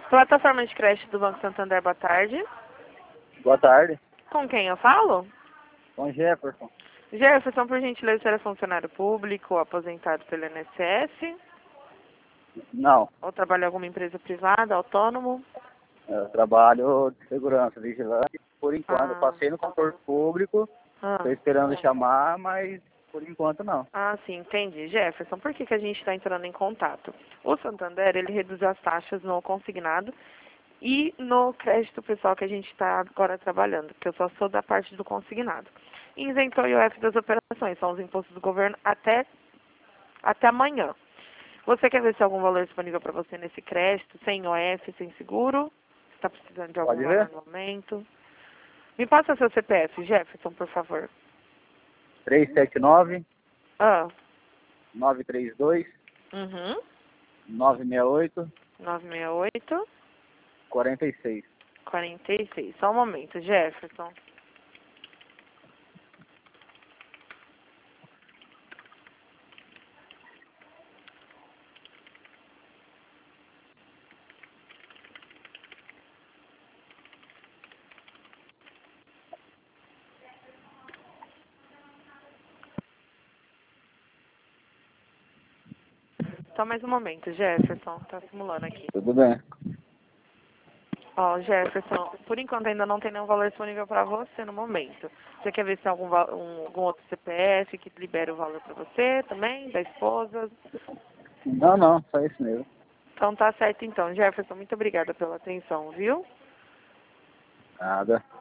Plataforma de crédito do Banco Santander, boa tarde. Boa tarde. Com quem eu falo? Com Jefferson. Jefferson, por gentileza, você é funcionário público, aposentado pelo INSS? Não, Ou trabalha em alguma empresa privada, autônomo? eu trabalho de segurança, vigilante. Por enquanto, eu Ah, passei no concurso público, estou esperando chamar, mas por enquanto não. sim, entendi. Jefferson, por que a gente está entrando em contato? O Santander, ele reduziu as taxas no consignado e no crédito pessoal que a gente está agora trabalhando, que eu só sou da parte do consignado. E isentou o IOF das operações, são os impostos do governo até amanhã. Você quer ver se há algum valor disponível para você nesse crédito, sem IOF, sem seguro? Está precisando de algum Pode valor ver? no momento? Me passa seu CPF, Jefferson, por favor. 379 Ah, 932 uhum, 968 968 46. 46. Só um momento, Jefferson. Só mais um momento, Jefferson. Tá simulando aqui. Tudo bem. Ó, Jefferson, por enquanto ainda não tem nenhum valor disponível para você no momento. Você quer ver se tem algum outro CPF que libere o valor para você também, da esposa? Não, só isso mesmo. Então tá certo então. Jefferson, muito obrigada pela atenção, viu? Nada.